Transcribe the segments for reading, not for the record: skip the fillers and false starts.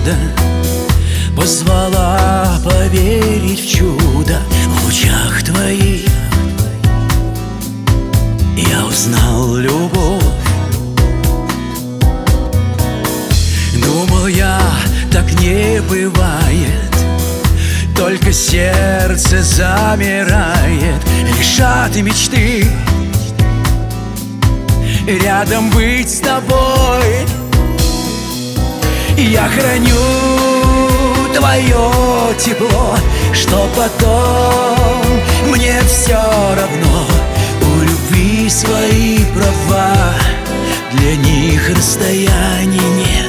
чудо, позвала поверить в чудо. В лучах твоих я узнал любовь. Думал я, так не бывает, только сердце замирает лишь от мечты рядом быть с тобой. Я храню твое тепло, что потом мне все равно. У любви свои права, для них расстояний нет.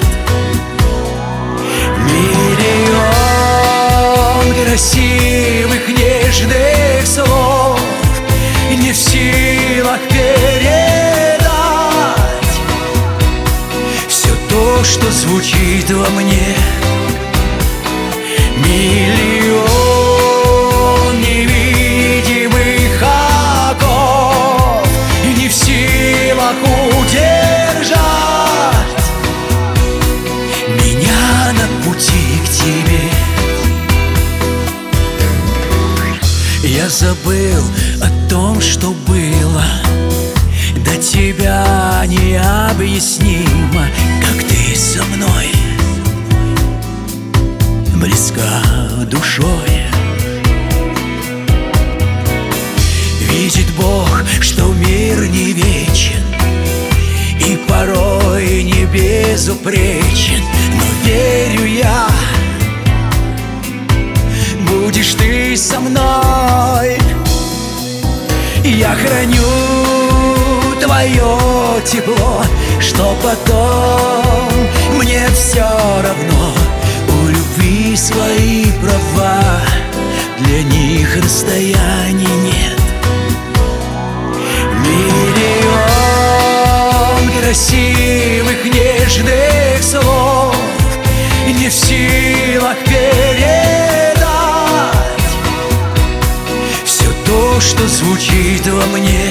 Миллион красивых нежных слов не в силах передать все то, что звучит во мне. Миллион невидимых оков не в силах удержать меня на пути к тебе. Я забыл о том, что было, до тебя необъяснимо, как ты со мной близка душой. Видит Бог, что мир не вечен и порой не безупречен, но верю я, будешь ты со мной. Я храню твое тепло, что потом мне все равно. У любви свои права, для них расстояний нет. Миллион красивых нежных слов не в силах передать все то, что звучит во мне.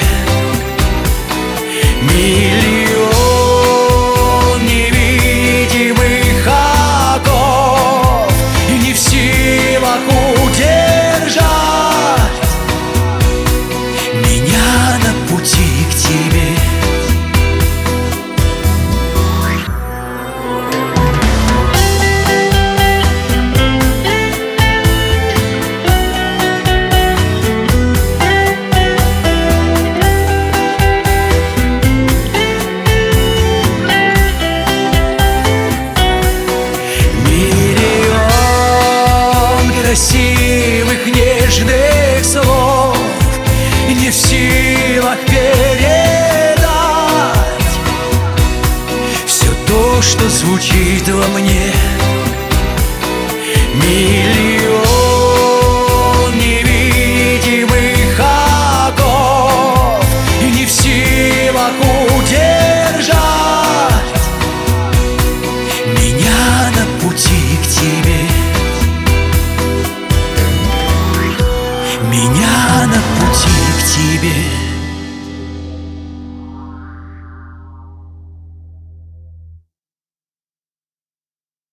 Миллион невидимых оков не в силах удержать меня на пути к тебе. Красивых нежных слов не в силах передать все то, что звучит во мне. Миллион невидимых оков не в силах удержать меня на пути к тебе. Меня на пути к тебе.